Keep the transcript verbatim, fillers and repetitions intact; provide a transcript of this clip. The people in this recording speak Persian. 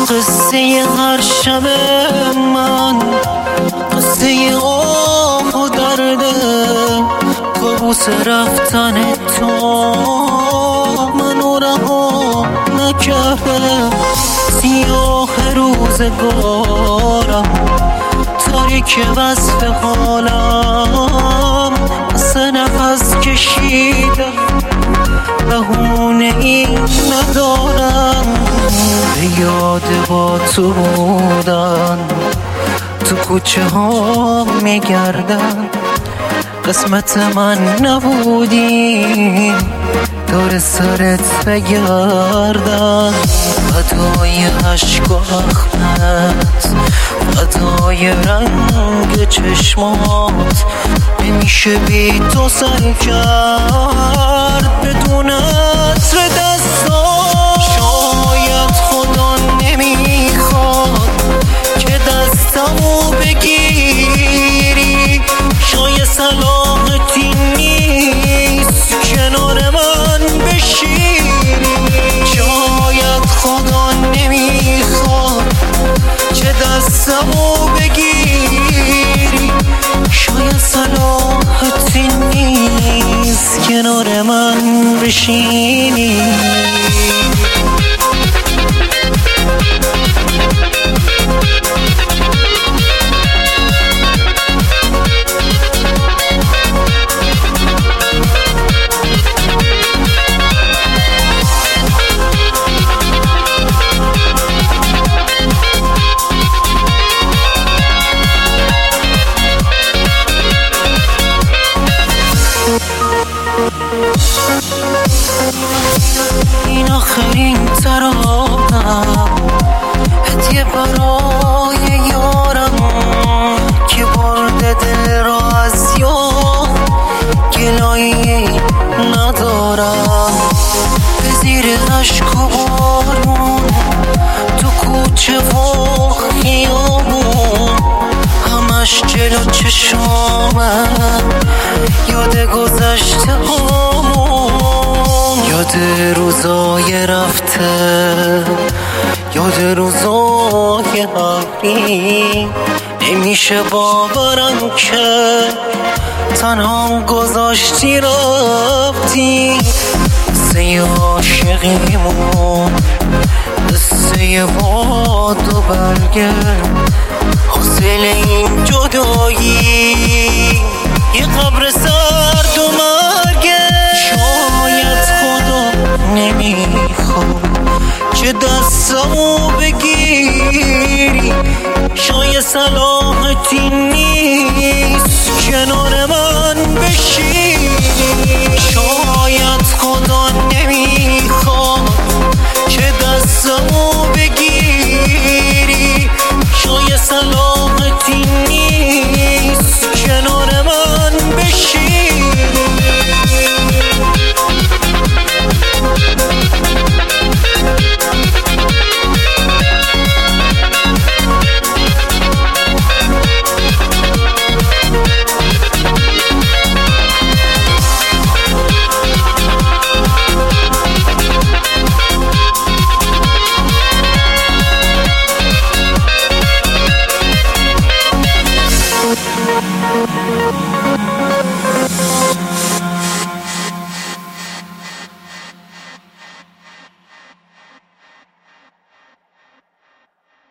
قصه هر شب من قصه آه و درده، کابوس رفتن تو منو رها نکرده. سیاه روزگارم تاریک وصف حالم، سه نفس کشیدم بهونه ای ندارم. به یاد با تو بودن تو کوچه ها میگردن، قسمت من نبودی دور سرت بگردن. فدای عشق و اخمت، فدای رنگ چشمات، نمیشه بی تو سر کرد بدون عطر دستات. شاید خدا نمیخواد که دستمو بگیری، شاید صلاحتی نیست کنار من بشینی. شاید خدا نمیخواد که دستمو بگیری، شاید صلاحتی نیست کنار من بشینی. این آخرین ترانم هدیه برای یارم که برده دل را از یار، گلایی ندارم. به زیر عشق و بارون تو کوچه و خیابون، همش جلو چشامه یاد گذشته هامون، یاد روزای رفته، یاد روزای قبلی. نمیشه باورم که تنها گذاشتی رفتی. قصه عاشقیمون قصه باد و برگه، حاصل این جدایی یه قبر سرد و مرگه. شاید خدا نمیخواد که دستمو بگیری، شاید صلاحتی نیست کنار من بشینی. شاید خدا